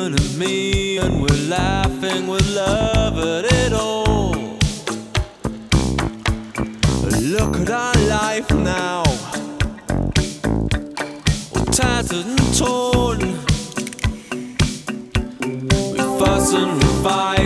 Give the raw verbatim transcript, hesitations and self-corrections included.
and me, and we're laughing with love at it all. Look at our life now, all tattered and torn. We fuss and we fight